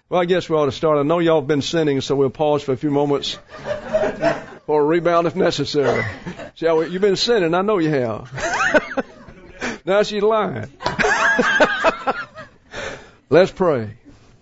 Well, I guess we ought to start. I know y'all have been sinning, so we'll pause for a few moments for a rebound if necessary. Shall we? You've been sinning. I know you have. Now she's lying. Let's pray.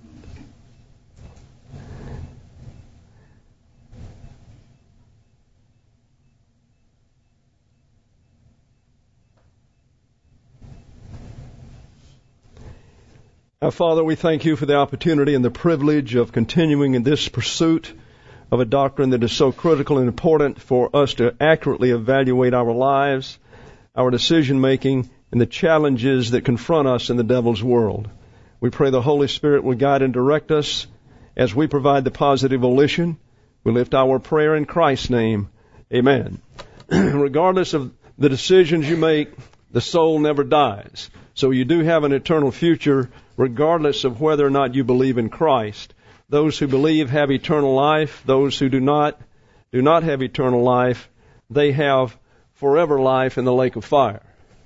Our Father, we thank you for the opportunity and the privilege of continuing in this pursuit of a doctrine that is so critical and important for us to accurately evaluate our lives, our decision-making, and the challenges that confront us in the devil's world. We pray the Holy Spirit will guide and direct us as we provide the positive volition. We lift our prayer in Christ's name. Amen. Regardless of the decisions you make, the soul never dies. So you do have an eternal future regardless of whether or not you believe in Christ. Those who believe have eternal life. Those who do not have eternal life. They have forever life in the lake of fire.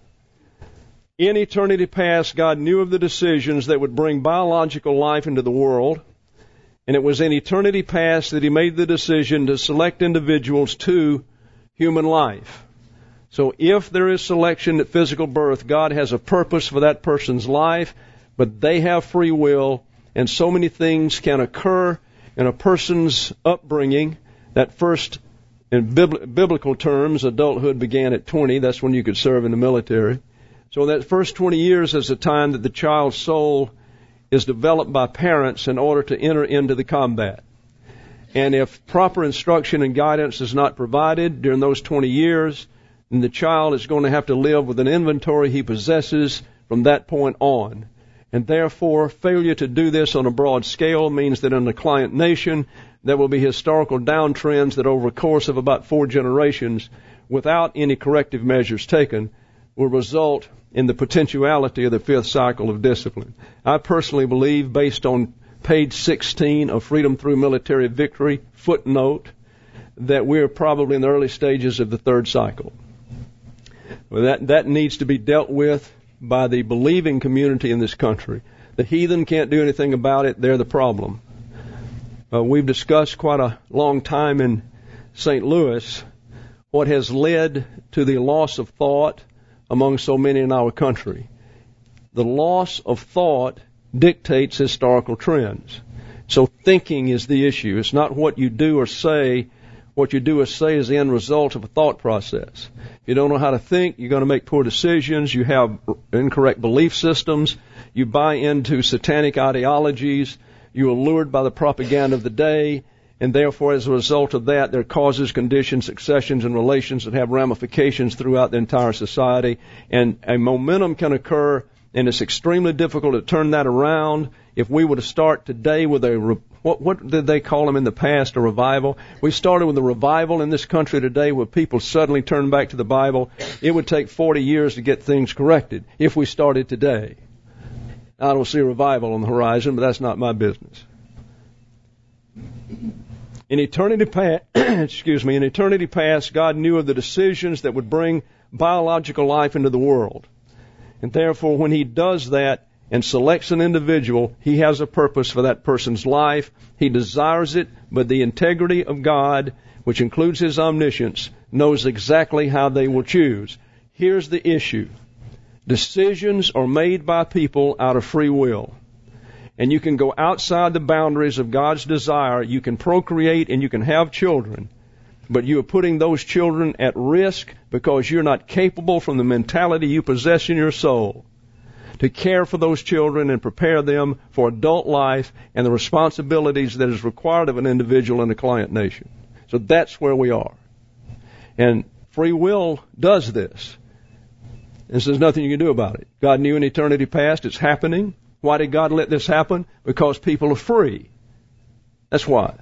In eternity past, God knew of the decisions that would bring biological life into the world, and it was in eternity past that He made the decision to select individuals to human life. So if there is selection at physical birth, God has a purpose for that person's life, but they have free will, and so many things can occur in a person's upbringing. That first, in biblical terms, adulthood began at 20. That's when you could serve in the military. So that first 20 years is the time that the child's soul is developed by parents in order to enter into the combat. And if proper instruction and guidance is not provided during those 20 years, then the child is going to have to live with an inventory he possesses from that point on. And therefore, failure to do this on a broad scale means that in the client nation, there will be historical downtrends that over a course of about 4 generations, without any corrective measures taken, will result in the potentiality of the 5th cycle of discipline. I personally believe, based on page 16 of Freedom Through Military Victory, footnote, that we're probably in the early stages of the 3rd cycle. Well, that needs to be dealt with by the believing community in this country. The heathen can't do anything about it. They're the problem. We've discussed quite a long time in St. Louis what has led to the loss of thought among so many in our country. The loss of thought dictates historical trends. So thinking is the issue. It's not what you do or say. What you do or say is the end result of a thought process. If you don't know how to think, you're going to make poor decisions. You have incorrect belief systems. You buy into satanic ideologies. You are lured by the propaganda of the day. And therefore, as a result of that, there are causes, conditions, successions, and relations that have ramifications throughout the entire society. And a momentum can occur, and it's extremely difficult to turn that around. If we were to start today with what did they call them in the past, a revival? We started with a revival in this country today where people suddenly turn back to the Bible. It would take 40 years to get things corrected if we started today. I don't see a revival on the horizon, but that's not my business. In eternity past, God knew of the decisions that would bring biological life into the world. And therefore, when He does that, and selects an individual, He has a purpose for that person's life. He desires it, but the integrity of God, which includes His omniscience, knows exactly how they will choose. Here's the issue. Decisions are made by people out of free will. And you can go outside the boundaries of God's desire. You can procreate and you can have children. But you are putting those children at risk because you're not capable from the mentality you possess in your soul to care for those children and prepare them for adult life and the responsibilities that is required of an individual in a client nation. So that's where we are. And free will does this. And there's nothing you can do about it. God knew in eternity past it's happening. Why did God let this happen? Because people are free. That's why.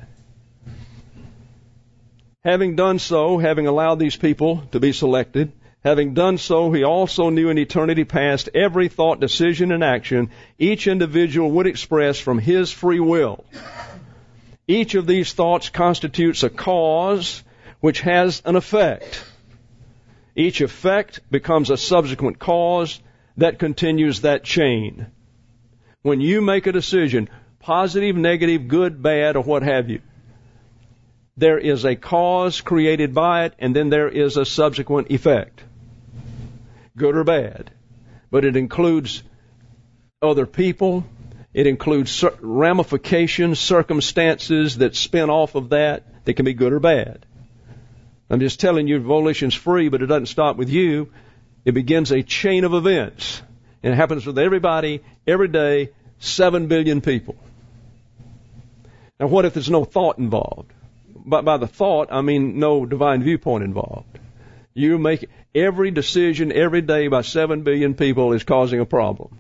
Having done so, having allowed these people to be selected, having done so, He also knew in eternity past every thought, decision, and action each individual would express from his free will. Each of these thoughts constitutes a cause which has an effect. Each effect becomes a subsequent cause that continues that chain. When you make a decision, positive, negative, good, bad, or what have you. There is a cause created by it, and then there is a subsequent effect, good or bad. But it includes other people. It includes ramifications, circumstances that spin off of that can be good or bad. I'm just telling you, volition's free, but it doesn't stop with you. It begins a chain of events. And it happens with everybody, every day, 7 billion people. Now, what if there's no thought involved? By the thought, I mean no divine viewpoint involved. You make every decision every day by 7 billion people is causing a problem.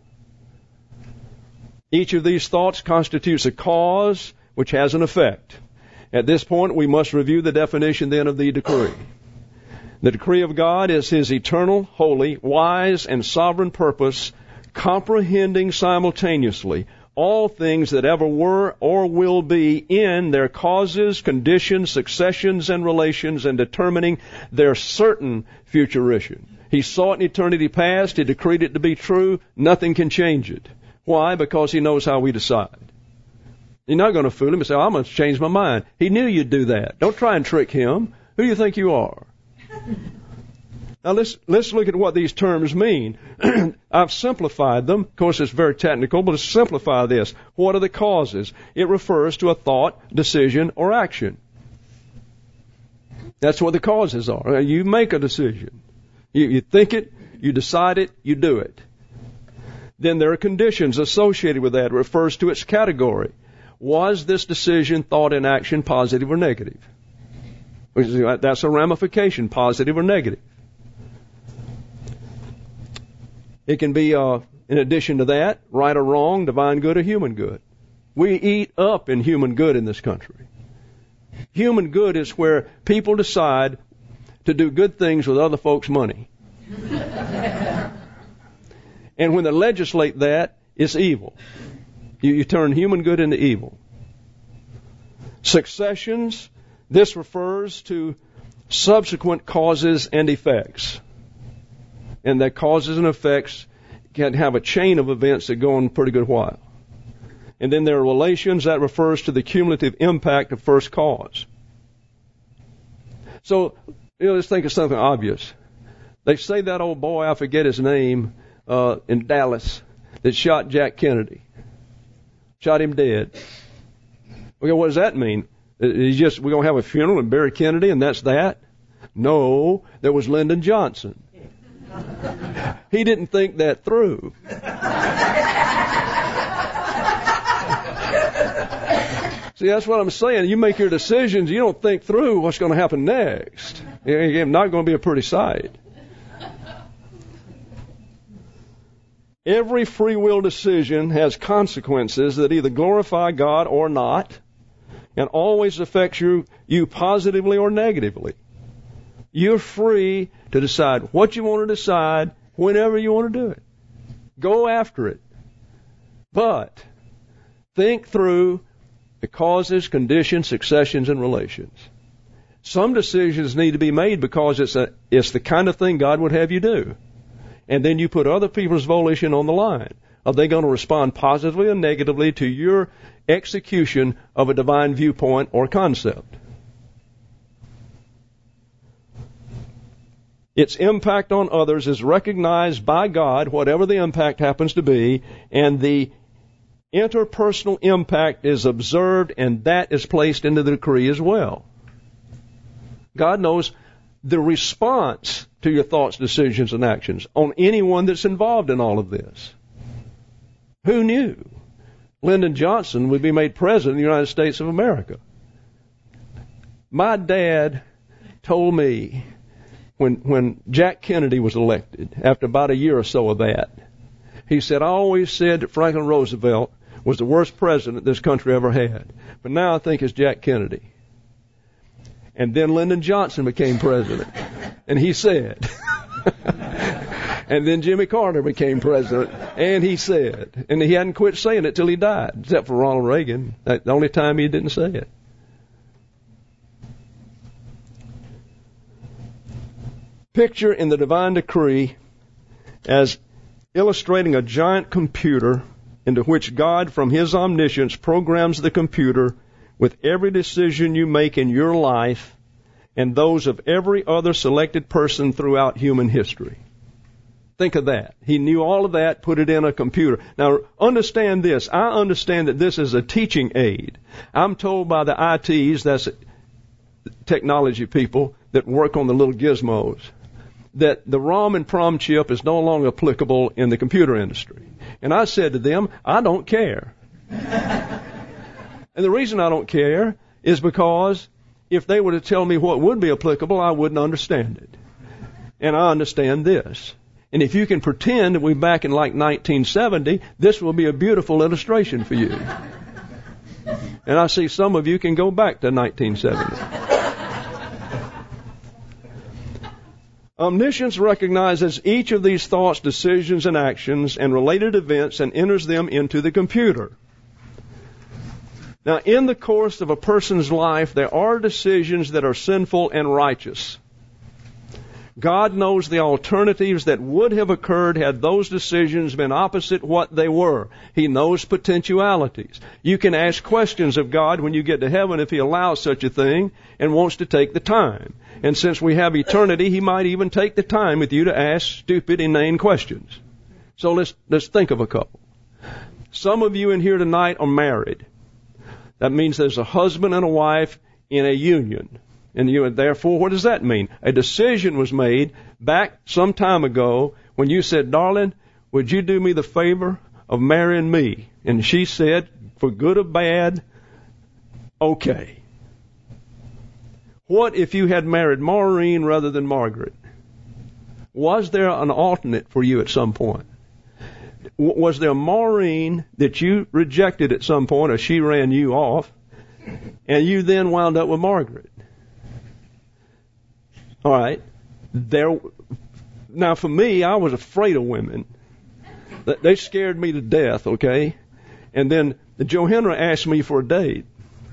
Each of these thoughts constitutes a cause which has an effect. At this point, we must review the definition then of the decree. The decree of God is His eternal, holy, wise, and sovereign purpose, comprehending simultaneously all things that ever were or will be in their causes, conditions, successions, and relations, and determining their certain futuration. He saw it in eternity past. He decreed it to be true. Nothing can change it. Why? Because He knows how we decide. You're not going to fool Him and say, I'm going to change my mind. He knew you'd do that. Don't try and trick Him. Who do you think you are? Now let's look at what these terms mean. I've simplified them. Of course, it's very technical, but let's simplify this. What are the causes? It refers to a thought, decision, or action. That's what the causes are. You make a decision. You think it, you decide it, you do it. Then there are conditions associated with that. It refers to its category. Was this decision, thought, and action positive or negative? That's a ramification, positive or negative. It can be, in addition to that, right or wrong, divine good or human good. We eat up in human good in this country. Human good is where people decide to do good things with other folks' money. And when they legislate that, it's evil. You turn human good into evil. Successions, this refers to subsequent causes and effects. And that causes and effects can have a chain of events that go on a pretty good while. And then there are relations that refers to the cumulative impact of first cause. So, let's think of something obvious. They say that old boy, I forget his name, in Dallas, that shot Jack Kennedy. Shot him dead. Okay, what does that mean? We're going to have a funeral and bury Kennedy and that's that? No, there was Lyndon Johnson. He didn't think that through. See, that's what I'm saying. You make your decisions, you don't think through what's going to happen next. It's not going to be a pretty sight. Every free will decision has consequences that either glorify God or not, and always affects you positively or negatively. You're free to decide what you want to decide whenever you want to do it. Go after it. But think through the causes, conditions, successions, and relations. Some decisions need to be made because it's the kind of thing God would have you do. And then you put other people's volition on the line. Are they going to respond positively or negatively to your execution of a divine viewpoint or concept? Its impact on others is recognized by God, whatever the impact happens to be, and the interpersonal impact is observed, and that is placed into the decree as well. God knows the response to your thoughts, decisions, and actions on anyone that's involved in all of this. Who knew Lyndon Johnson would be made president of the United States of America? My dad told me when Jack Kennedy was elected, after about a year or so of that, he said, I always said that Franklin Roosevelt was the worst president this country ever had. But now I think it's Jack Kennedy. And then Lyndon Johnson became president. And he said. And then Jimmy Carter became president. And he said. And he hadn't quit saying it till he died, except for Ronald Reagan. That's the only time he didn't say it. Picture in the divine decree as illustrating a giant computer into which God, from His omniscience, programs the computer with every decision you make in your life and those of every other selected person throughout human history. Think of that. He knew all of that, put it in a computer. Now, understand this. I understand that this is a teaching aid. I'm told by the ITs, that's technology people that work on the little gizmos, that the ROM and PROM chip is no longer applicable in the computer industry. And I said to them, I don't care. And the reason I don't care is because if they were to tell me what would be applicable, I wouldn't understand it. And I understand this. And if you can pretend that we're back in like 1970, this will be a beautiful illustration for you. And I see some of you can go back to 1970. Omniscience recognizes each of these thoughts, decisions, and actions and related events and enters them into the computer. Now, in the course of a person's life, there are decisions that are sinful and righteous. God knows the alternatives that would have occurred had those decisions been opposite what they were. He knows potentialities. You can ask questions of God when you get to heaven if He allows such a thing and wants to take the time. And since we have eternity, He might even take the time with you to ask stupid, inane questions. So let's think of a couple. Some of you in here tonight are married. That means there's a husband and a wife in a union. And therefore, what does that mean? A decision was made back some time ago when you said, darling, would you do me the favor of marrying me? And she said, for good or bad, okay. What if you had married Maureen rather than Margaret? Was there an alternate for you at some point? Was there a Maureen that you rejected at some point, or she ran you off, and you then wound up with Margaret? All right. Now, for me, I was afraid of women. They scared me to death, okay? And then Johanna asked me for a date.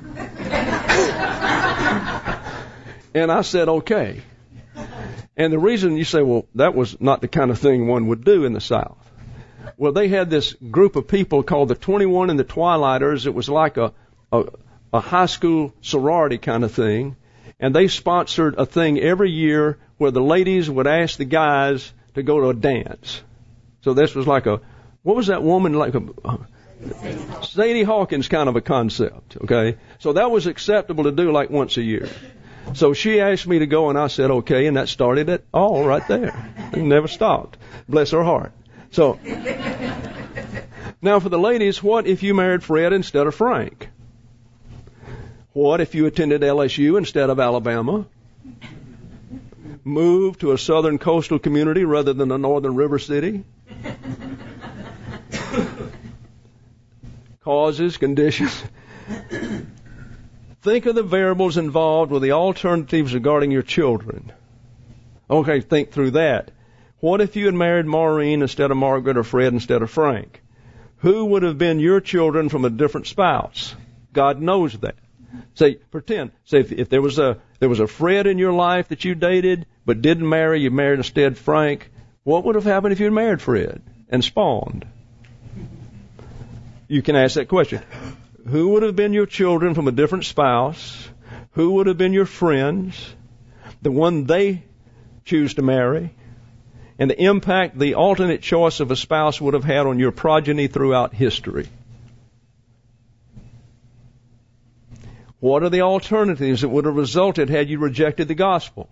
And I said, okay. And the reason you say, well, that was not the kind of thing one would do in the South. Well, they had this group of people called the 21 and the Twilighters. It was like a high school sorority kind of thing. And they sponsored a thing every year where the ladies would ask the guys to go to a dance. So this was like what was that woman like? Sadie Hawkins kind of a concept, okay? So that was acceptable to do like once a year. So she asked me to go, and I said, okay, and that started it all right there. It never stopped. Bless her heart. So, now for the ladies, what if you married Fred instead of Frank? What if you attended LSU instead of Alabama? Moved to a southern coastal community rather than a northern river city? Causes, conditions. Think of the variables involved with the alternatives regarding your children. Okay, think through that. What if you had married Maureen instead of Margaret or Fred instead of Frank? Who would have been your children from a different spouse? God knows that. Say if there was a Fred in your life that you dated but didn't marry, you married instead Frank, what would have happened if you had married Fred and spawned? You can ask that question. Who would have been your children from a different spouse? Who would have been your friends? The one they choose to marry? And the impact the alternate choice of a spouse would have had on your progeny throughout history. What are the alternatives that would have resulted had you rejected the gospel?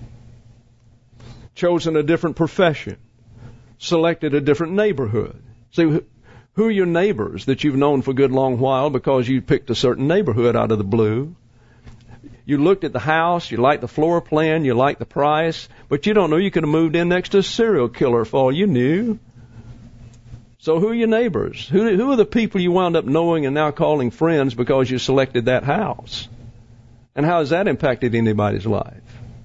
Chosen a different profession, selected a different neighborhood. See, who are your neighbors that you've known for a good long while because you picked a certain neighborhood out of the blue? You looked at the house, you liked the floor plan, you liked the price, but you don't know you could have moved in next to a serial killer for all you knew. So who are your neighbors? Who are the people you wound up knowing and now calling friends because you selected that house? And how has that impacted anybody's life?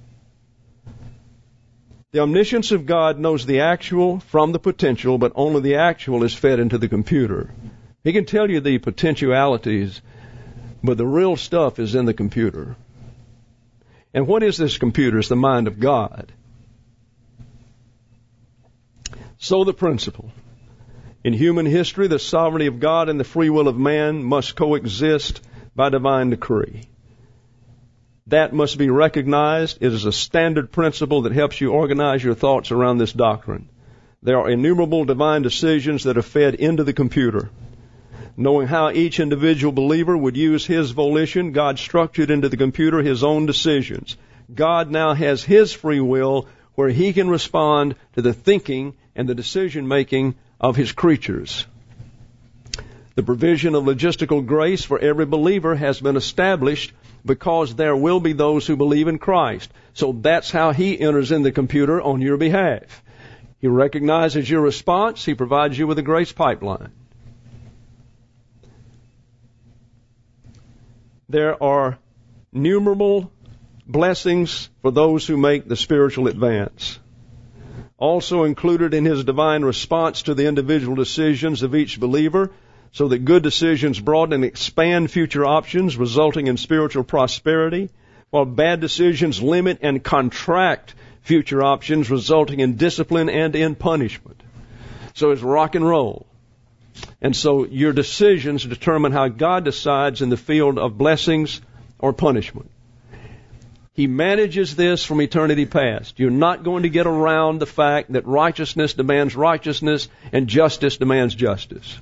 The omniscience of God knows the actual from the potential, but only the actual is fed into the computer. He can tell you the potentialities, but the real stuff is in the computer. And what is this computer? It's the mind of God. So the principle. In human history, the sovereignty of God and the free will of man must coexist by divine decree. That must be recognized. It is a standard principle that helps you organize your thoughts around this doctrine. There are innumerable divine decisions that are fed into the computer. Knowing how each individual believer would use his volition, God structured into the computer his own decisions. God now has his free will where he can respond to the thinking and the decision-making of his creatures. The provision of logistical grace for every believer has been established because there will be those who believe in Christ. So that's how he enters in the computer on your behalf. He recognizes your response. He provides you with a grace pipeline. There are innumerable blessings for those who make the spiritual advance. Also included in his divine response to the individual decisions of each believer, so that good decisions broaden and expand future options, resulting in spiritual prosperity, while bad decisions limit and contract future options, resulting in discipline and in punishment. So it's rock and roll. And so your decisions determine how God decides in the field of blessings or punishment. He manages this from eternity past. You're not going to get around the fact that righteousness demands righteousness and justice demands justice.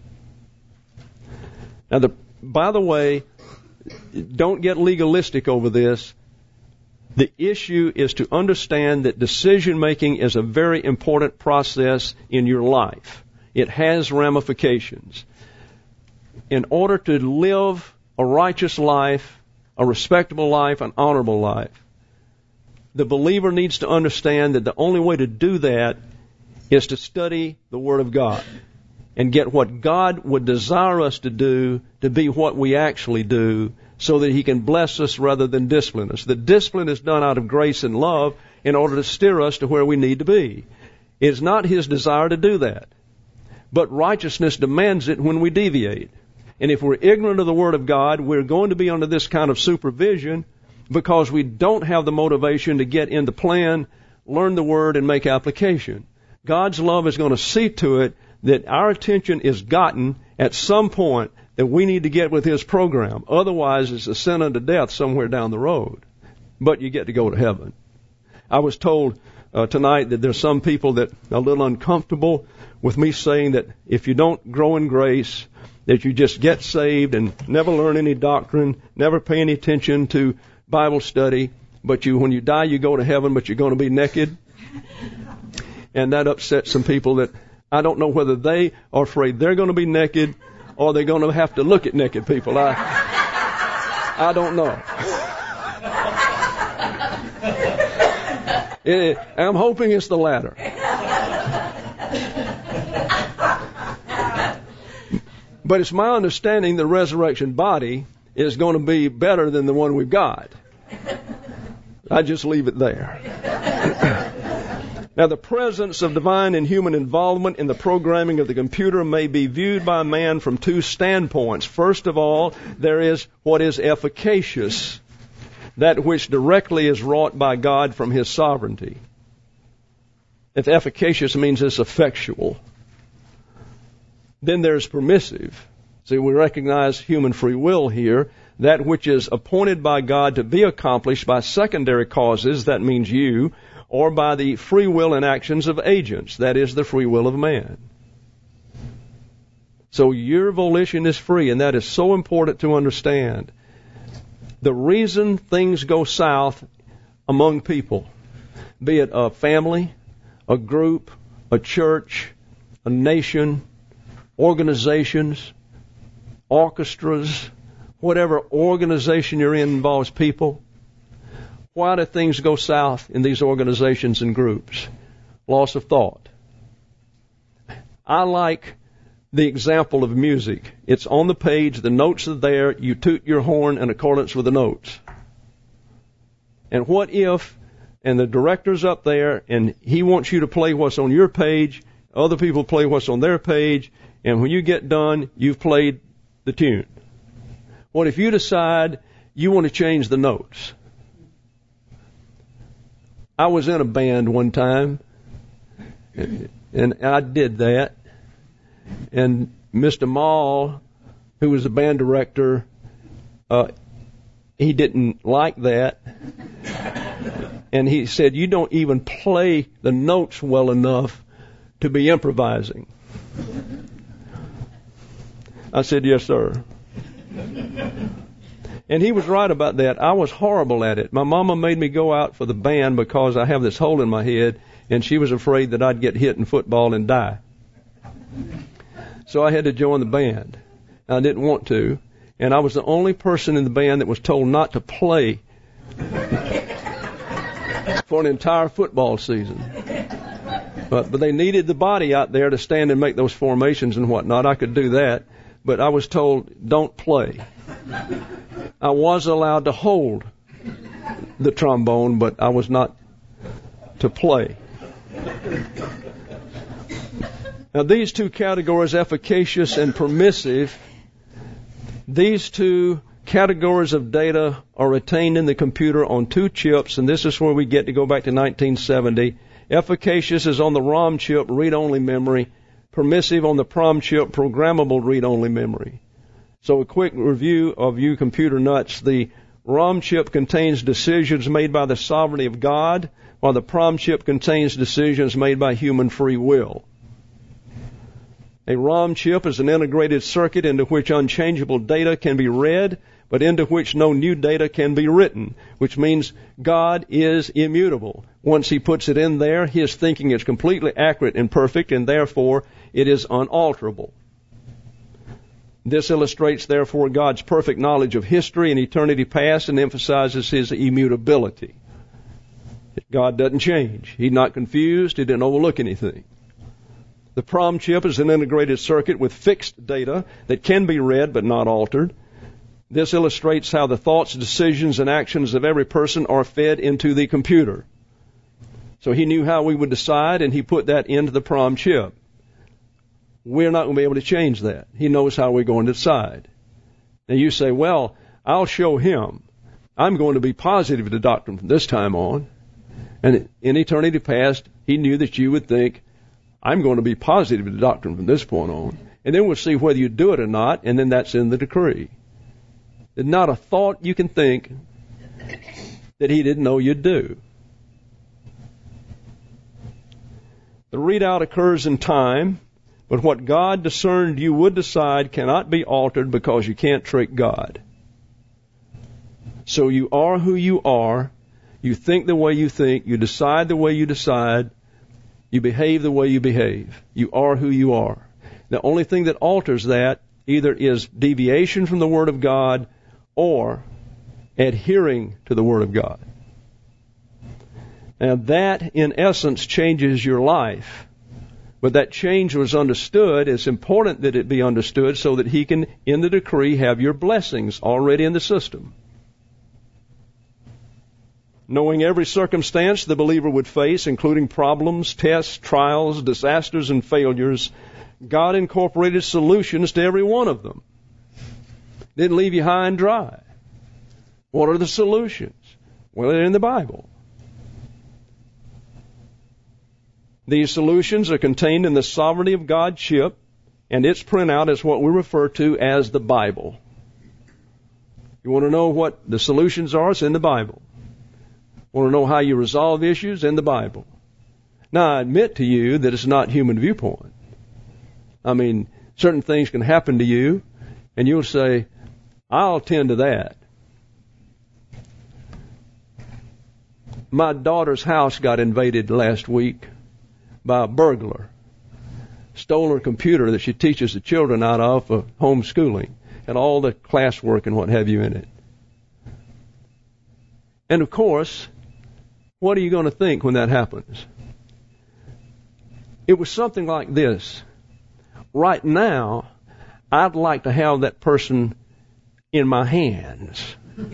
Now, by the way, don't get legalistic over this. The issue is to understand that decision-making is a very important process in your life. It has ramifications. In order to live a righteous life, a respectable life, an honorable life, the believer needs to understand that the only way to do that is to study the Word of God and get what God would desire us to do to be what we actually do, so that he can bless us rather than discipline us. The discipline is done out of grace and love in order to steer us to where we need to be. It's not his desire to do that. But righteousness demands it when we deviate. And if we're ignorant of the Word of God, we're going to be under this kind of supervision because we don't have the motivation to get in the plan, learn the Word, and make application. God's love is going to see to it that our attention is gotten at some point that we need to get with his program. Otherwise, it's a sin unto death somewhere down the road. But you get to go to heaven. I was told tonight that there's some people that are a little uncomfortable with me saying that if you don't grow in grace, that you just get saved and never learn any doctrine, never pay any attention to Bible study, but when you die, you go to heaven, but you're going to be naked. And that upsets some people that I don't know whether they are afraid they're going to be naked or they're going to have to look at naked people. I don't know. I'm hoping it's the latter. But it's my understanding the resurrection body is going to be better than the one we've got. I just leave it there. Now, the presence of divine and human involvement in the programming of the computer may be viewed by man from two standpoints. First of all, there is what is efficacious, that which directly is wrought by God from his sovereignty. If efficacious means it's effectual. Then there's permissive. See, we recognize human free will here. That which is appointed by God to be accomplished by secondary causes, that means you, or by the free will and actions of agents, that is the free will of man. So your volition is free, and that is so important to understand. The reason things go south among people, be it a family, a group, a church, a nation, organizations, orchestras, whatever organization you're in involves people. Why do things go south in these organizations and groups? Loss of thought. I like the example of music. It's on the page, the notes are there, you toot your horn in accordance with the notes. And what if, and the director's up there, and he wants you to play what's on your page, other people play what's on their page, and when you get done, you've played the tune. What if you decide you want to change the notes? I was in a band one time, and I did that. And Mr. Mall, who was the band director, he didn't like that. And he said, you don't even play the notes well enough to be improvising. I said, yes, sir. And he was right about that. I was horrible at it. My mama made me go out for the band because I have this hole in my head, and she was afraid that I'd get hit in football and die. So I had to join the band. I didn't want to, and I was the only person in the band that was told not to play for an entire football season. But they needed the body out there to stand and make those formations and whatnot. I could do that, but I was told, don't play. I was allowed to hold the trombone, but I was not to play. Now, these two categories, efficacious and permissive, these two categories of data are retained in the computer on two chips, and this is where we get to go back to 1970. Efficacious is on the ROM chip, read-only memory. Permissive on the PROM chip, programmable read-only memory. So a quick review of you computer nuts. The ROM chip contains decisions made by the sovereignty of God, while the PROM chip contains decisions made by human free will. A ROM chip is an integrated circuit into which unchangeable data can be read, but into which no new data can be written, which means God is immutable. Once He puts it in there, His thinking is completely accurate and perfect, and therefore it is unalterable. This illustrates, therefore, God's perfect knowledge of history and eternity past and emphasizes His immutability. God doesn't change. He's not confused. He didn't overlook anything. The PROM chip is an integrated circuit with fixed data that can be read but not altered. This illustrates how the thoughts, decisions, and actions of every person are fed into the computer. So He knew how we would decide, and He put that into the PROM chip. We're not going to be able to change that. He knows how we're going to decide. Now you say, well, I'll show Him. I'm going to be positive of the doctrine from this time on. And in eternity past, He knew that you would think, I'm going to be positive of the doctrine from this point on. And then we'll see whether you do it or not, and then that's in the decree. There's not a thought you can think that He didn't know you'd do. The readout occurs in time, but what God discerned you would decide cannot be altered because you can't trick God. So you are who you are, you think the way you think, you decide the way you decide, you behave the way you behave. You are who you are. The only thing that alters that either is deviation from the Word of God or adhering to the Word of God. Now that, in essence, changes your life. But that change was understood. It's important that it be understood so that He can, in the decree, have your blessings already in the system. Knowing every circumstance the believer would face, including problems, tests, trials, disasters, and failures, God incorporated solutions to every one of them. Didn't leave you high and dry. What are the solutions? Well, they're in the Bible. These solutions are contained in the sovereignty of God chip, and its printout is what we refer to as the Bible. You want to know what the solutions are? It's in the Bible. Want to know how you resolve issues? In the Bible. Now, I admit to you that it's not human viewpoint. I mean, certain things can happen to you, and you'll say, I'll attend to that. My daughter's house got invaded last week by a burglar. Stole her computer that she teaches the children out of for homeschooling, and all the classwork and what have you in it. And of course, what are you going to think when that happens? It was something like this. Right now, I'd like to have that person in my hands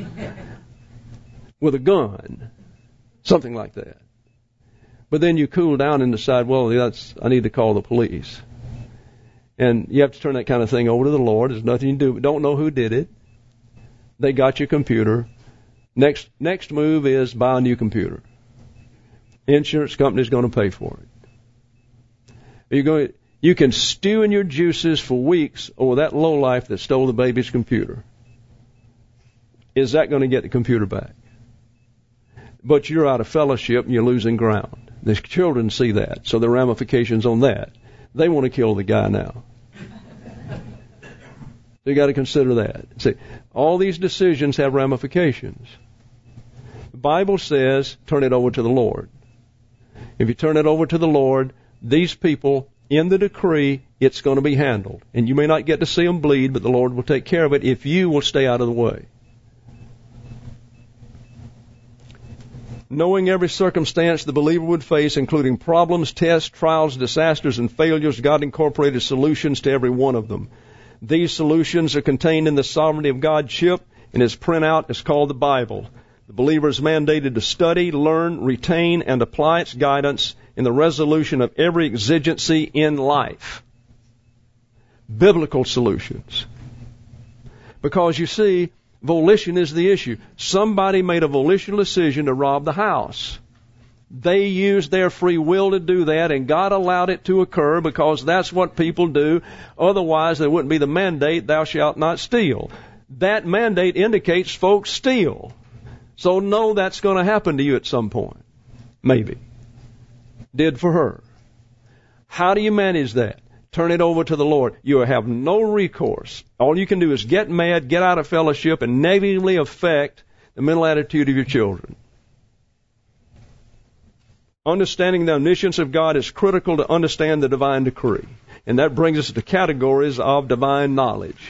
with a gun, something like that. But then you cool down and decide, well, I need to call the police. And you have to turn that kind of thing over to the Lord. There's nothing you can do. Don't know who did it. They got your computer. Next move is buy a new computer. Insurance company's going to pay for it. You You can stew in your juices for weeks over that lowlife that stole the baby's computer. Is that going to get the computer back? But you're out of fellowship and you're losing ground. The children see that, so there are ramifications on that. They want to kill the guy now. You got to consider that. See, all these decisions have ramifications. The Bible says, turn it over to the Lord. If you turn it over to the Lord, these people, in the decree, it's going to be handled. And you may not get to see them bleed, but the Lord will take care of it if you will stay out of the way. Knowing every circumstance the believer would face, including problems, tests, trials, disasters, and failures, God incorporated solutions to every one of them. These solutions are contained in the Sovereignty of God chip, and its printout is called the Bible. The believer is mandated to study, learn, retain, and apply its guidance in the resolution of every exigency in life. Biblical solutions. Because you see, volition is the issue. Somebody made a volitional decision to rob the house. They used their free will to do that, and God allowed it to occur because that's what people do. Otherwise, there wouldn't be the mandate, thou shalt not steal. That mandate indicates folks steal. So know that's going to happen to you at some point. Maybe. Did for her. How do you manage that? Turn it over to the Lord. You have no recourse. All you can do is get mad, get out of fellowship, and negatively affect the mental attitude of your children. Understanding the omniscience of God is critical to understand the divine decree. And that brings us to categories of divine knowledge.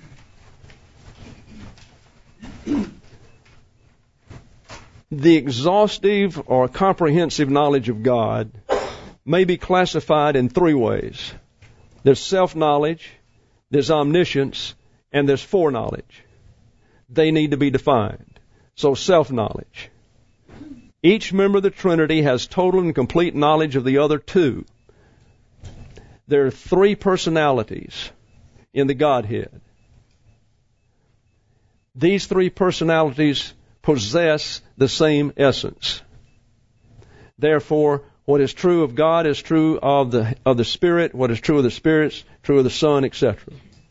The exhaustive or comprehensive knowledge of God may be classified in three ways. There's self-knowledge, there's omniscience, and there's foreknowledge. They need to be defined. So self-knowledge. Each member of the Trinity has total and complete knowledge of the other two. There are three personalities in the Godhead. These three personalities possess the same essence. Therefore, what is true of God is true of the Spirit. What is true of the Spirit is true of the Son, etc.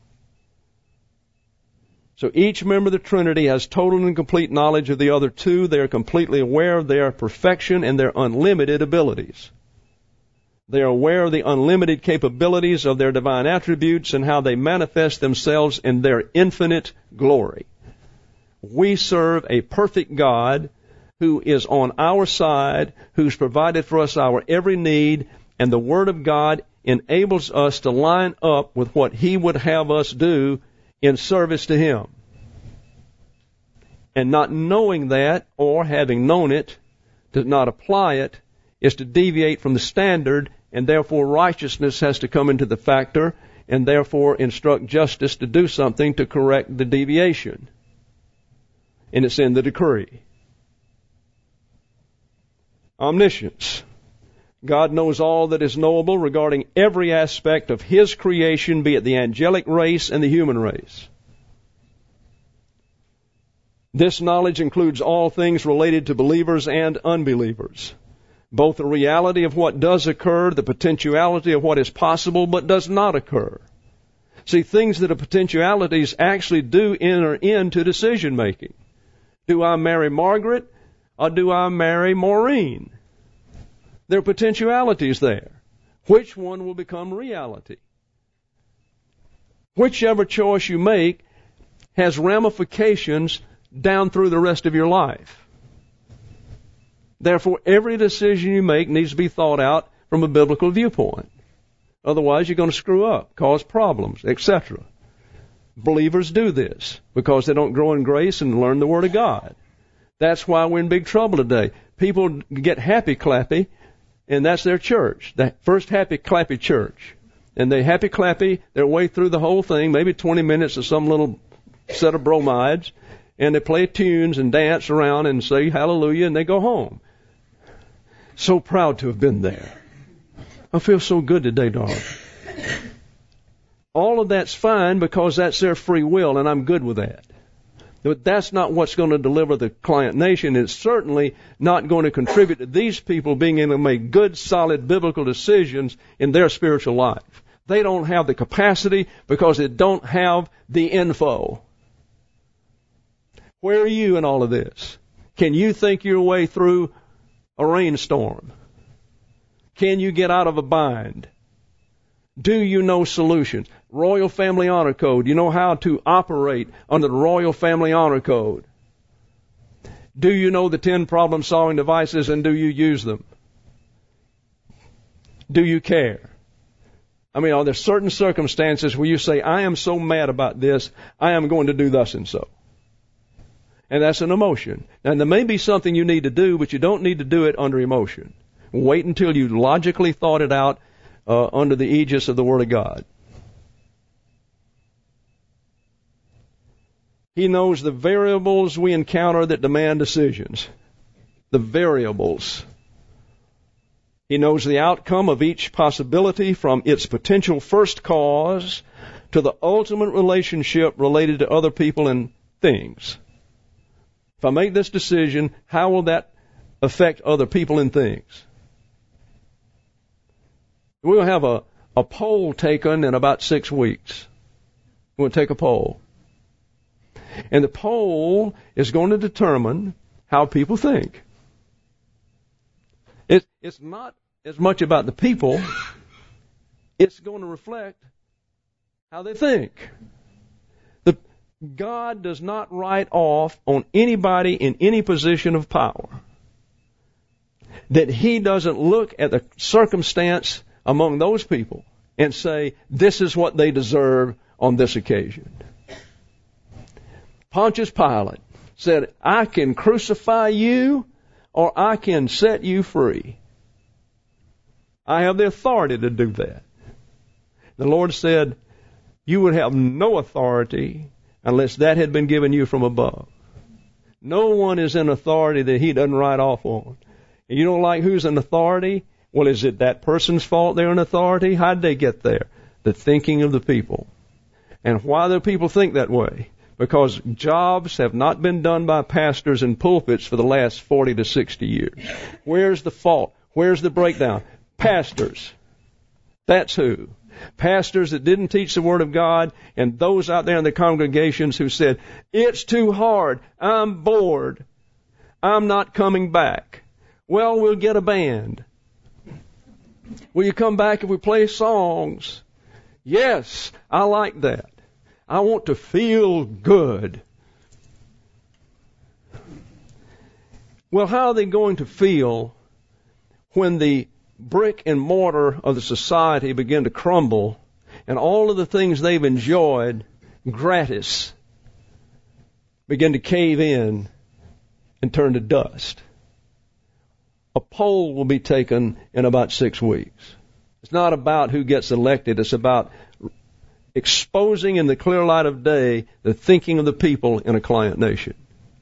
So each member of the Trinity has total and complete knowledge of the other two. They are completely aware of their perfection and their unlimited abilities. They are aware of the unlimited capabilities of their divine attributes and how they manifest themselves in their infinite glory. We serve a perfect God who is on our side, who's provided for us our every need, and the Word of God enables us to line up with what He would have us do in service to Him. And not knowing that, or having known it, to not apply it, is to deviate from the standard, and therefore righteousness has to come into the factor, and therefore instruct justice to do something to correct the deviation. And it's in the decree. Omniscience. God knows all that is knowable regarding every aspect of His creation, be it the angelic race and the human race. This knowledge includes all things related to believers and unbelievers, both the reality of what does occur, the potentiality of what is possible but does not occur. See, things that are potentialities actually do enter into decision making. Do I marry Margaret or do I marry Maureen? There are potentialities there. Which one will become reality? Whichever choice you make has ramifications down through the rest of your life. Therefore, every decision you make needs to be thought out from a biblical viewpoint. Otherwise, you're going to screw up, cause problems, etc. Believers do this because they don't grow in grace and learn the Word of God. That's why we're in big trouble today. People get happy-clappy, and that's their church, the first happy-clappy church. And they happy-clappy their way through the whole thing, maybe 20 minutes of some little set of bromides, and they play tunes and dance around and say hallelujah, and they go home. So proud to have been there. I feel so good today, darling. All of that's fine because that's their free will, and I'm good with that. But that's not what's going to deliver the client nation. It's certainly not going to contribute to these people being able to make good, solid biblical decisions in their spiritual life. They don't have the capacity because they don't have the info. Where are you in all of this? Can you think your way through a rainstorm? Can you get out of a bind? Do you know solutions? Royal Family Honor Code. You know how to operate under the Royal Family Honor Code. Do you know the 10 problem-solving devices, and do you use them? Do you care? I mean, are there certain circumstances where you say, I am so mad about this, I am going to do thus and so? And that's an emotion. Now, there may be something you need to do, but you don't need to do it under emotion. Wait until you logically thought it out under the aegis of the Word of God. He knows the variables we encounter that demand decisions. The variables. He knows the outcome of each possibility from its potential first cause to the ultimate relationship related to other people and things. If I make this decision, how will that affect other people and things? We'll have a poll taken in about 6 weeks. We'll take a poll. And the poll is going to determine how people think. It's not as much about the people. It's going to reflect how they think. God does not write off on anybody in any position of power that He doesn't look at the circumstance among those people and say, this is what they deserve on this occasion. Pontius Pilate said, I can crucify you or I can set you free. I have the authority to do that. The Lord said, you would have no authority unless that had been given you from above. No one is in authority that He doesn't write off on. And you don't like who's in authority? Well, is it that person's fault they're in authority? How'd they get there? The thinking of the people. And why do people think that way? Because jobs have not been done by pastors in pulpits for the last 40 to 60 years. Where's the fault? Where's the breakdown? Pastors. That's who. Pastors that didn't teach the Word of God, and those out there in the congregations who said, it's too hard, I'm bored, I'm not coming back. Well, we'll get a band. Will you come back if we play songs? Yes, I like that. I want to feel good. Well, how are they going to feel when the brick and mortar of the society begin to crumble and all of the things they've enjoyed gratis begin to cave in and turn to dust? A poll will be taken in about 6 weeks. It's not about who gets elected. It's about exposing in the clear light of day the thinking of the people in a client nation.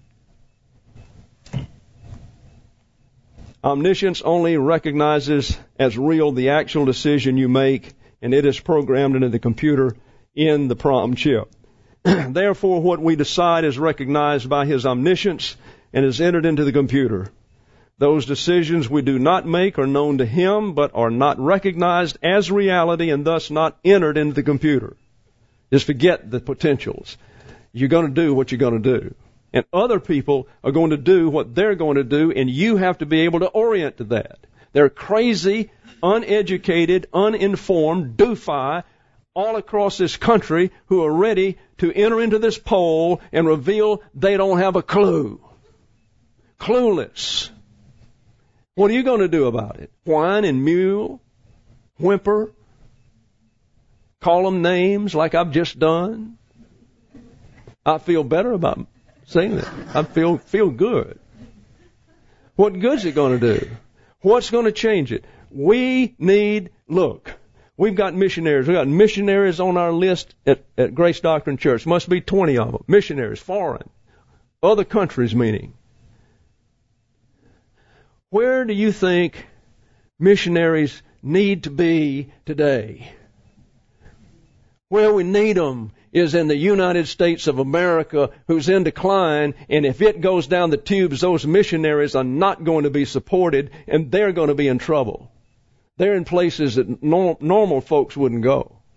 Omniscience only recognizes as real the actual decision you make, and it is programmed into the computer in the PROM chip. Therefore, what we decide is recognized by His omniscience and is entered into the computer. Those decisions we do not make are known to Him, but are not recognized as reality and thus not entered into the computer. Just forget the potentials. You're going to do what you're going to do. And other people are going to do what they're going to do, and you have to be able to orient to that. They're crazy, uneducated, uninformed doofi all across this country who are ready to enter into this poll and reveal they don't have a clue. Clueless. What are you going to do about it? Whine and mew? Whimper? Call them names like I've just done? I feel better about saying that. I feel good. What good's it going to do? What's going to change it? We need, look, we've got missionaries. We've got missionaries on our list at Grace Doctrine Church. Must be 20 of them. Missionaries, foreign. Other countries, meaning. Where do you think missionaries need to be today? Where we need them is in the United States of America, who's in decline, and if it goes down the tubes, those missionaries are not going to be supported, and they're going to be in trouble. They're in places that normal folks wouldn't go.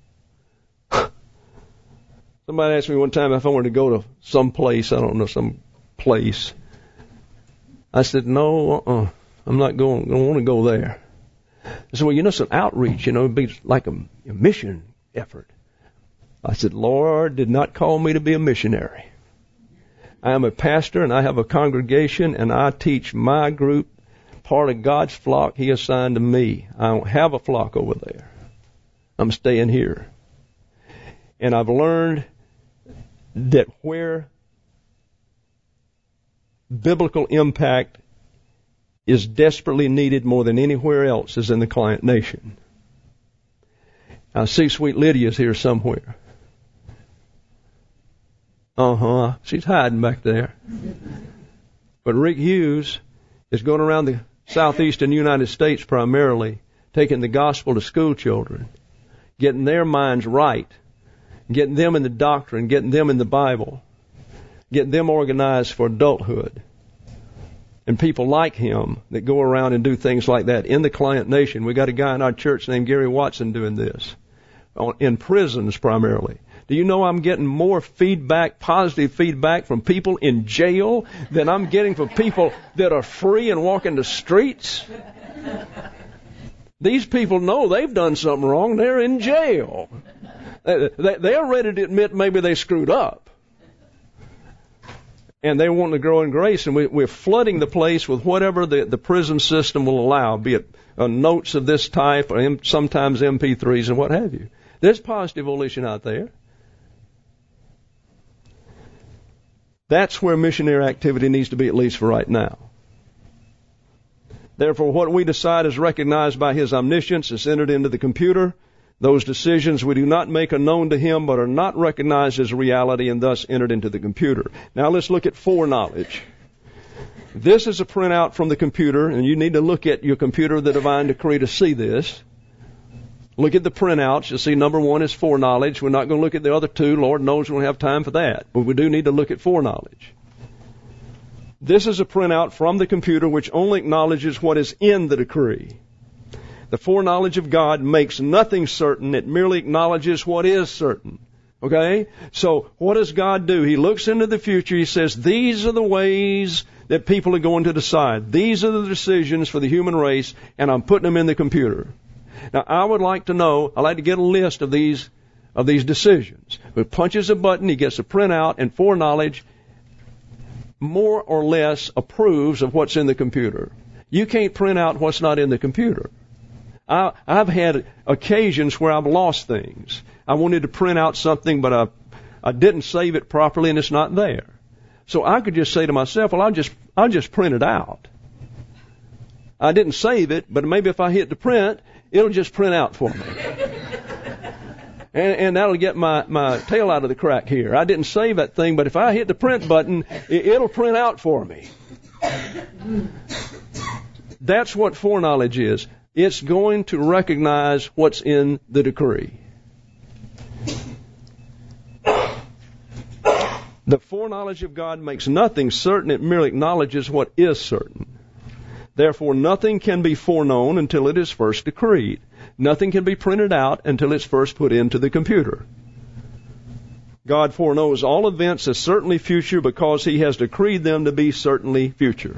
Somebody asked me one time if I wanted to go to some place, I don't know, some place. I said, no, I'm not going. I don't want to go there. I said, well, it's an outreach, it'd be like a mission effort. I said, Lord did not call me to be a missionary. I am a pastor and I have a congregation and I teach my group, part of God's flock He assigned to me. I don't have a flock over there. I'm staying here. And I've learned that where biblical impact is desperately needed more than anywhere else is in the client nation. I see sweet Lydia's here somewhere. She's hiding back there. But Rick Hughes is going around the southeastern United States primarily, taking the gospel to school children, getting their minds right, getting them in the doctrine, getting them in the Bible, getting them organized for adulthood. And people like him that go around and do things like that in the client nation. We got a guy in our church named Gary Watson doing this, in prisons primarily. Do you know I'm getting more feedback, positive feedback from people in jail than I'm getting from people that are free and walking the streets? These people know they've done something wrong. They're in jail. They're ready to admit maybe they screwed up. And they want to grow in grace, and we're flooding the place with whatever the prison system will allow, be it notes of this type or sometimes MP3s and what have you. There's positive volition out there. That's where missionary activity needs to be, at least for right now. Therefore, what we decide is recognized by His omniscience, is entered into the computer. Those decisions we do not make are known to Him, but are not recognized as reality and thus entered into the computer. Now let's look at foreknowledge. This is a printout from the computer, and you need to look at your computer, the divine decree, to see this. Look at the printouts. You'll see number one is foreknowledge. We're not going to look at the other two. Lord knows we don't have time for that. But we do need to look at foreknowledge. This is a printout from the computer which only acknowledges what is in the decree. The foreknowledge of God makes nothing certain. It merely acknowledges what is certain. Okay? So what does God do? He looks into the future. He says, these are the ways that people are going to decide. These are the decisions for the human race, and I'm putting them in the computer. Now, I would like to know, I'd like to get a list of these decisions. He punches a button, he gets a printout, and foreknowledge more or less approves of what's in the computer. You can't print out what's not in the computer. I've had occasions where I've lost things. I wanted to print out something, but I didn't save it properly, and it's not there. So I could just say to myself, well, I'll just print it out. I didn't save it, but maybe if I hit the print, it'll just print out for me. And that'll get my tail out of the crack here. I didn't save that thing, but if I hit the print button, it'll print out for me. That's what foreknowledge is. It's going to recognize what's in the decree. The foreknowledge of God makes nothing certain. It merely acknowledges what is certain. Therefore, nothing can be foreknown until it is first decreed. Nothing can be printed out until it's first put into the computer. God foreknows all events as certainly future because He has decreed them to be certainly future.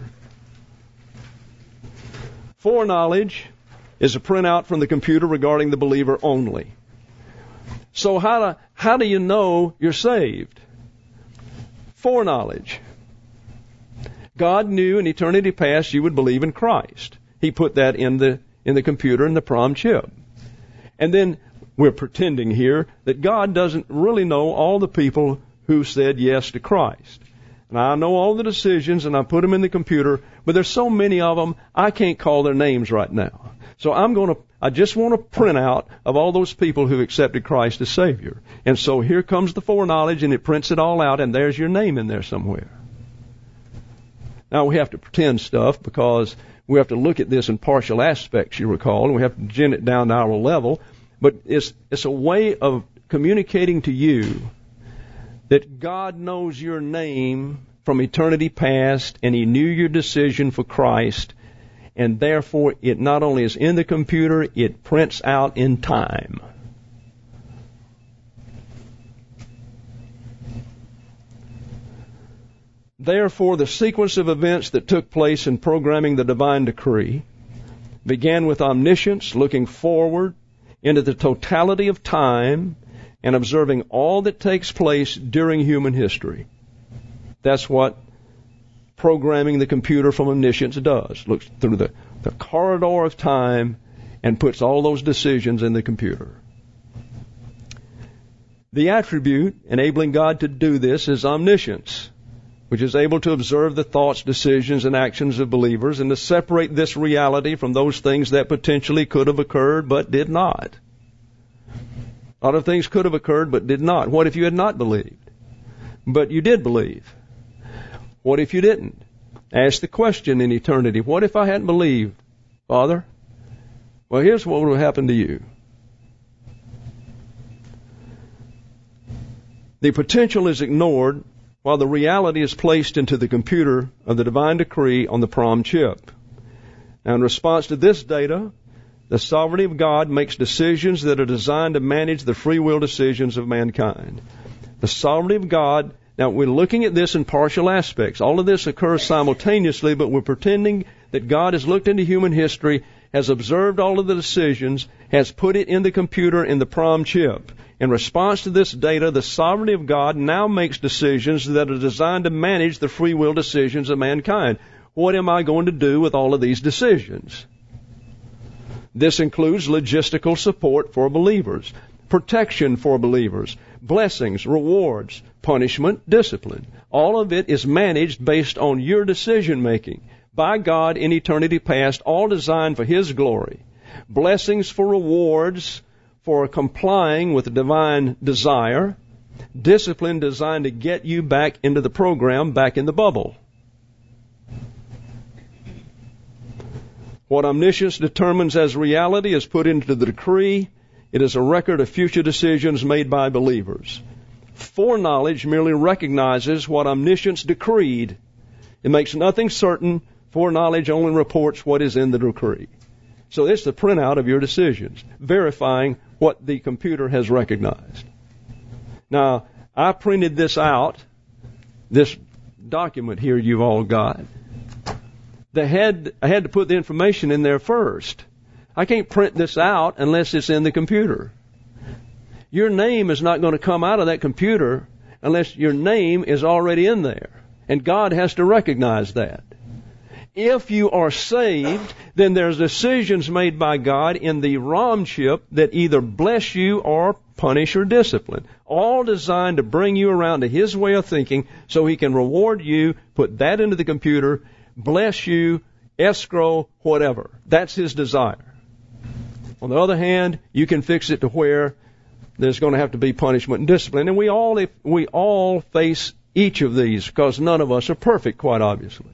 Foreknowledge is a printout from the computer regarding the believer only. So how do you know you're saved? Foreknowledge. God knew in eternity past you would believe in Christ. He put that in the computer in the prom chip. And then we're pretending here that God doesn't really know all the people who said yes to Christ. And I know all the decisions and I put them in the computer, but there's so many of them I can't call their names right now. So I just want a printout of all those people who accepted Christ as Savior. And so here comes the foreknowledge and it prints it all out and there's your name in there somewhere. Now we have to pretend stuff because we have to look at this in partial aspects, you recall, and we have to gin it down to our level. But it's a way of communicating to you that God knows your name from eternity past and He knew your decision for Christ, and therefore it not only is in the computer, it prints out in time. Therefore, the sequence of events that took place in programming the divine decree began with omniscience looking forward into the totality of time and observing all that takes place during human history. That's what programming the computer from omniscience does. Looks through the corridor of time and puts all those decisions in the computer. The attribute enabling God to do this is omniscience, which is able to observe the thoughts, decisions, and actions of believers and to separate this reality from those things that potentially could have occurred but did not. A lot of things could have occurred but did not. What if you had not believed? But you did believe. What if you didn't? Ask the question in eternity, what if I hadn't believed, Father? Well, here's what will happen to you. The potential is ignored while the reality is placed into the computer of the divine decree on the PROM chip. Now, in response to this data, the sovereignty of God makes decisions that are designed to manage the free will decisions of mankind. The sovereignty of God, now we're looking at this in partial aspects. All of this occurs simultaneously, but we're pretending that God has looked into human history, has observed all of the decisions, has put it in the computer in the PROM chip. In response to this data, the sovereignty of God now makes decisions that are designed to manage the free will decisions of mankind. What am I going to do with all of these decisions? This includes logistical support for believers, protection for believers, blessings, rewards, punishment, discipline. All of it is managed based on your decision making by God in eternity past, all designed for His glory. Blessings for rewards for complying with the divine desire, discipline designed to get you back into the program, back in the bubble. What omniscience determines as reality is put into the decree. It is a record of future decisions made by believers. Foreknowledge merely recognizes what omniscience decreed. It makes nothing certain. Foreknowledge only reports what is in the decree. So it's the printout of your decisions, verifying what the computer has recognized. Now, I printed this out, this document here you've all got. I had to put the information in there first. I can't print this out unless it's in the computer. Your name is not going to come out of that computer unless your name is already in there. And God has to recognize that. If you are saved, then there's decisions made by God in the ROM chip that either bless you or punish or discipline. All designed to bring you around to His way of thinking so He can reward you, put that into the computer, bless you, escrow, whatever. That's His desire. On the other hand, you can fix it to where there's going to have to be punishment and discipline. And we all face each of these because none of us are perfect, quite obviously.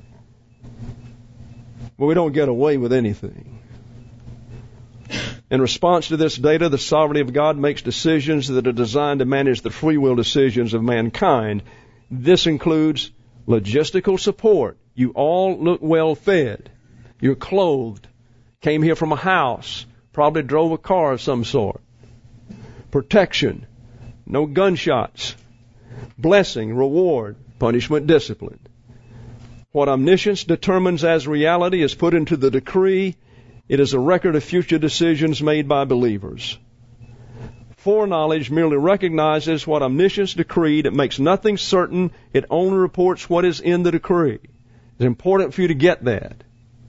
But we don't get away with anything. In response to this data, the sovereignty of God makes decisions that are designed to manage the free will decisions of mankind. This includes logistical support. You all look well fed. You're clothed. Came here from a house. Probably drove a car of some sort. Protection. No gunshots. Blessing, reward, punishment, discipline. What omniscience determines as reality is put into the decree. It is a record of future decisions made by believers. Foreknowledge merely recognizes what omniscience decreed. It makes nothing certain. It only reports what is in the decree. It's important for you to get that.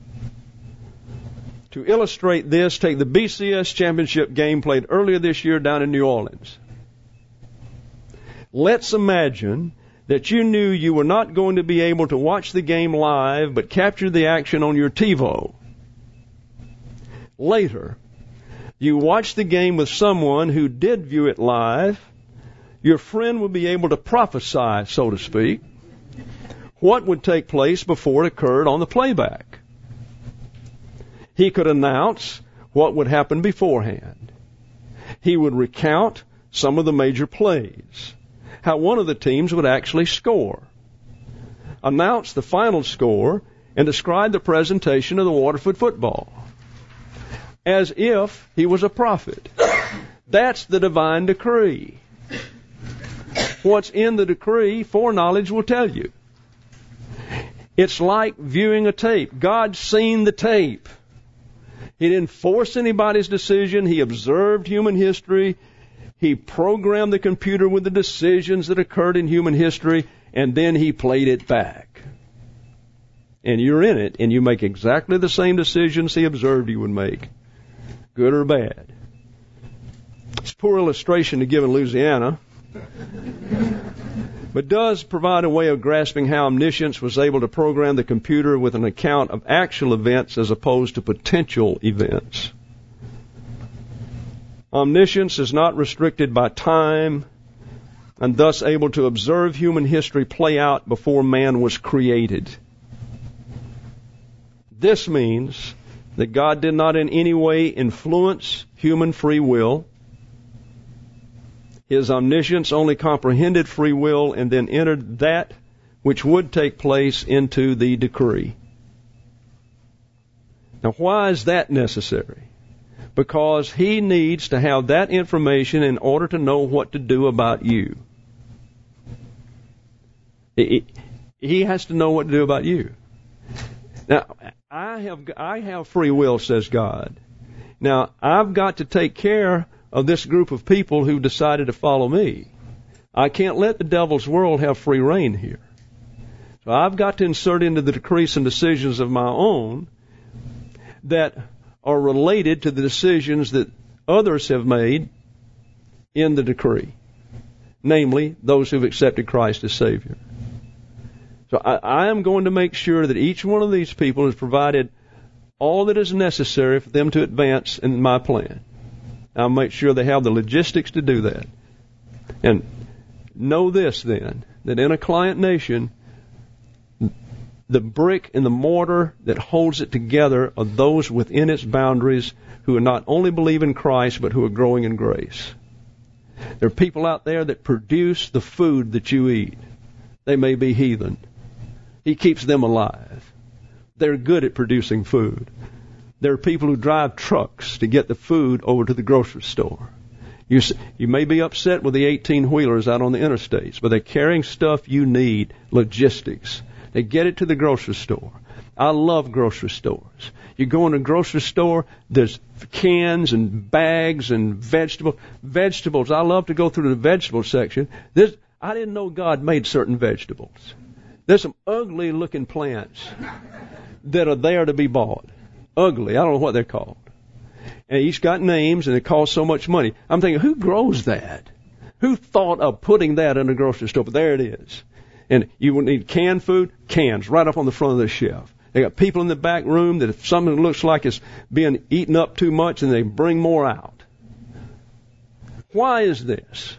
To illustrate this, take the BCS championship game played earlier this year down in New Orleans. Let's imagine that you knew you were not going to be able to watch the game live, but capture the action on your TiVo. Later, you watch the game with someone who did view it live. Your friend would be able to prophesy, so to speak, what would take place before it occurred on the playback. He could announce what would happen beforehand. He would recount some of the major plays, how one of the teams would actually score, announce the final score, and describe the presentation of the Waterford football, as if he was a prophet. That's the divine decree. What's in the decree, foreknowledge will tell you. It's like viewing a tape. God's seen the tape. He didn't force anybody's decision. He observed human history. He programmed the computer with the decisions that occurred in human history, and then he played it back. And you're in it, and you make exactly the same decisions he observed you would make, good or bad. It's a poor illustration to give in Louisiana, but does provide a way of grasping how omniscience was able to program the computer with an account of actual events as opposed to potential events. Omniscience is not restricted by time and thus able to observe human history play out before man was created. This means that God did not in any way influence human free will. His omniscience only comprehended free will and then entered that which would take place into the decree. Now, why is that necessary? Because he needs to have that information in order to know what to do about you. He has to know what to do about you. Now, I have free will, says God. Now, I've got to take care of this group of people who decided to follow me. I can't let the devil's world have free reign here. So I've got to insert into the decrees and decisions of my own that are related to the decisions that others have made in the decree, namely those who've accepted Christ as Savior. So I am going to make sure that each one of these people has provided all that is necessary for them to advance in my plan. I'll make sure they have the logistics to do that. And know this then, that in a client nation, the brick and the mortar that holds it together are those within its boundaries who are not only believe in Christ, but who are growing in grace. There are people out there that produce the food that you eat. They may be heathen. He keeps them alive. They're good at producing food. There are people who drive trucks to get the food over to the grocery store. You may be upset with the 18-wheelers out on the interstates, but they're carrying stuff you need, logistics. They get it to the grocery store. I love grocery stores. You go in a grocery store, there's cans and bags and vegetables. Vegetables, I love to go through the vegetable section. I didn't know God made certain vegetables. There's some ugly-looking plants that are there to be bought. Ugly. I don't know what they're called. And each got names, and it costs so much money. I'm thinking, who grows that? Who thought of putting that in a grocery store? But there it is. And you would need canned food, cans right up on the front of the shelf. They got people in the back room that if something looks like it's being eaten up too much, and they bring more out. Why is this?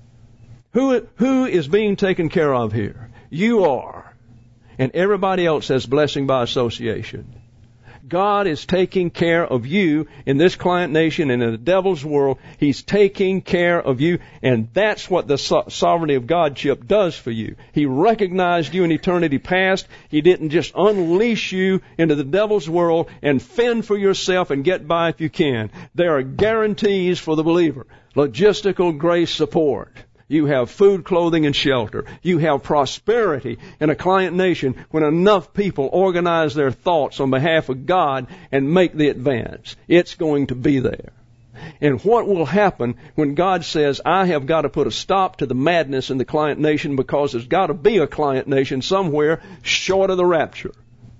Who is being taken care of here? You are. And everybody else has blessing by association. God is taking care of you in this client nation and in the devil's world. He's taking care of you, and that's what the sovereignty of Godship does for you. He recognized you in eternity past. He didn't just unleash you into the devil's world and fend for yourself and get by if you can. There are guarantees for the believer. Logistical grace support. You have food, clothing, and shelter. You have prosperity in a client nation when enough people organize their thoughts on behalf of God and make the advance. It's going to be there. And what will happen when God says, I have got to put a stop to the madness in the client nation because there's got to be a client nation somewhere short of the rapture?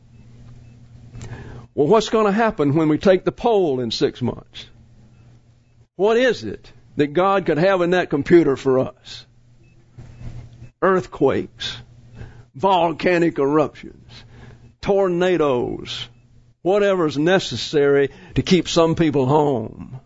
Well, what's going to happen when we take the poll in 6 months? What is it that God could have in that computer for us? Earthquakes, volcanic eruptions, tornadoes, whatever's necessary to keep some people home.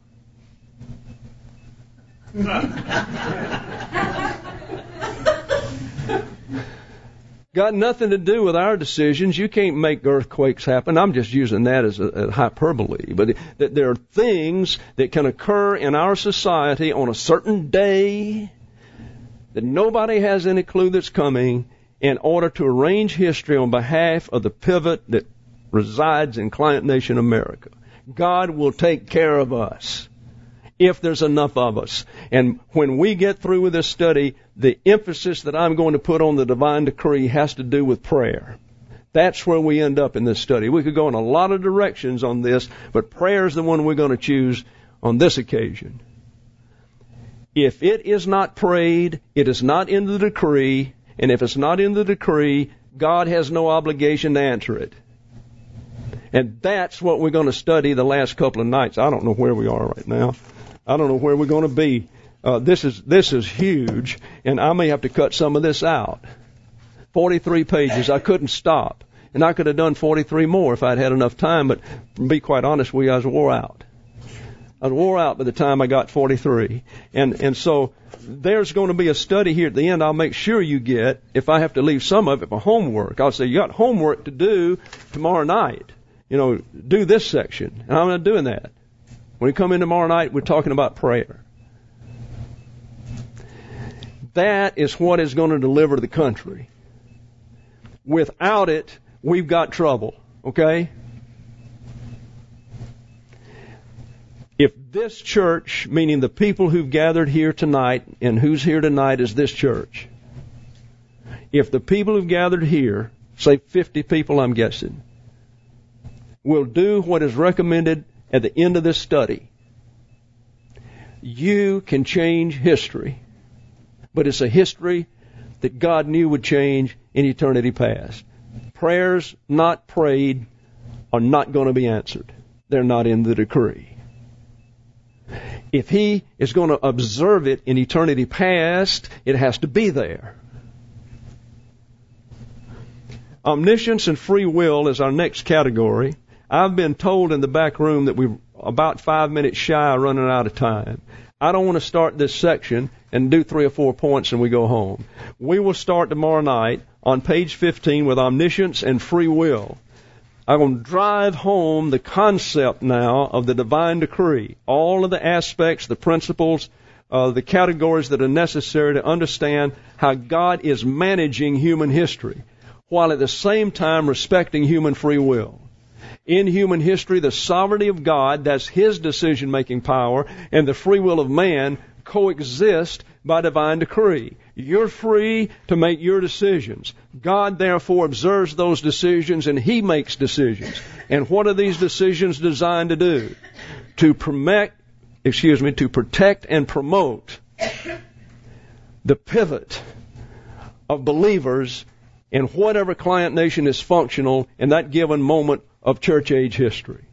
Got nothing to do with our decisions. You can't make earthquakes happen. I'm just using that as a hyperbole. But there are things that can occur in our society on a certain day that nobody has any clue that's coming in order to arrange history on behalf of the pivot that resides in client nation America. God will take care of us if there's enough of us. And when we get through with this study, the emphasis that I'm going to put on the divine decree has to do with prayer. That's where we end up in this study. We could go in a lot of directions on this, but prayer is the one we're going to choose on this occasion. If it is not prayed, it is not in the decree, and if it's not in the decree, God has no obligation to answer it. And that's what we're going to study the last couple of nights. I don't know where we are right now. I don't know where we're going to be. This is huge, and I may have to cut some of this out. 43 pages. I couldn't stop. And I could have done 43 more if I'd had enough time, but to be quite honest with you, I was wore out. I was wore out by the time I got 43. And so there's going to be a study here at the end I'll make sure you get. If I have to leave some of it for homework, I'll say, you got homework to do tomorrow night. Do this section. And I'm not doing that. When we come in tomorrow night, we're talking about prayer. That is what is going to deliver the country. Without it, we've got trouble, okay? If this church, meaning the people who've gathered here tonight, and who's here tonight is this church, if the people who've gathered here, say 50 people I'm guessing, will do what is recommended at the end of this study, you can change history. But it's a history that God knew would change in eternity past. Prayers not prayed are not going to be answered. They're not in the decree. If He is going to observe it in eternity past, it has to be there. Omniscience and free will is our next category. I've been told in the back room that we're about 5 minutes shy of running out of time. I don't want to start this section and do 3 or 4 points and we go home. We will start tomorrow night on page 15 with omniscience and free will. I'm going to drive home the concept now of the divine decree, all of the aspects, the principles, the categories that are necessary to understand how God is managing human history, while at the same time respecting human free will. In human history, the sovereignty of God, that's His decision-making power, and the free will of man coexist by divine decree. You're free to make your decisions. God, therefore, observes those decisions, and He makes decisions. And what are these decisions designed to do? To protect and promote the pivot of believers in whatever client nation is functional in that given moment of church age history.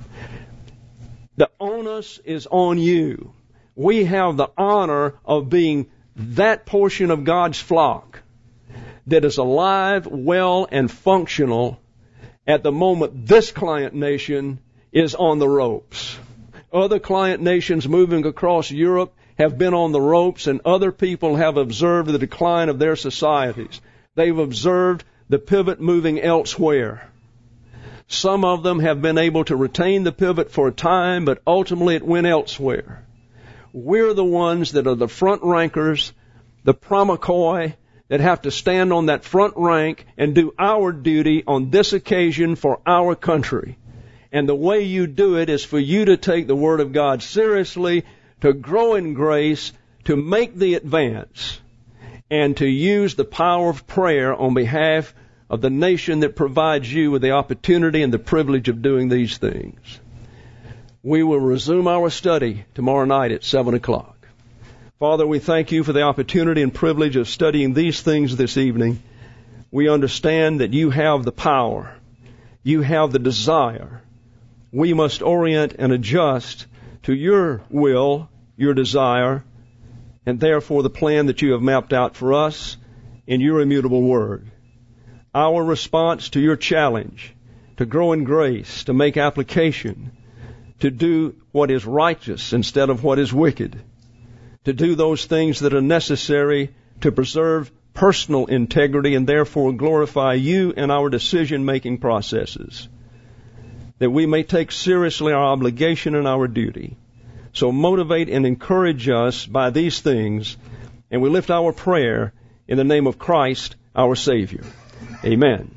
The onus is on you. We have the honor of being that portion of God's flock that is alive, well, and functional at the moment this client nation is on the ropes. Other client nations moving across Europe have been on the ropes, and other people have observed the decline of their societies. They've observed the pivot moving elsewhere. Some of them have been able to retain the pivot for a time, but ultimately it went elsewhere. We're the ones that are the front rankers, the promachoi, that have to stand on that front rank and do our duty on this occasion for our country. And the way you do it is for you to take the Word of God seriously, to grow in grace, to make the advance, and to use the power of prayer on behalf of the nation that provides you with the opportunity and the privilege of doing these things. We will resume our study tomorrow night at 7 o'clock. Father, we thank you for the opportunity and privilege of studying these things this evening. We understand that you have the power. You have the desire. We must orient and adjust to your will, your desire, and therefore the plan that you have mapped out for us in your immutable word. Our response to your challenge, to grow in grace, to make application, to do what is righteous instead of what is wicked, to do those things that are necessary to preserve personal integrity and therefore glorify you in our decision-making processes, that we may take seriously our obligation and our duty. So motivate and encourage us by these things, and we lift our prayer in the name of Christ, our Savior. Amen.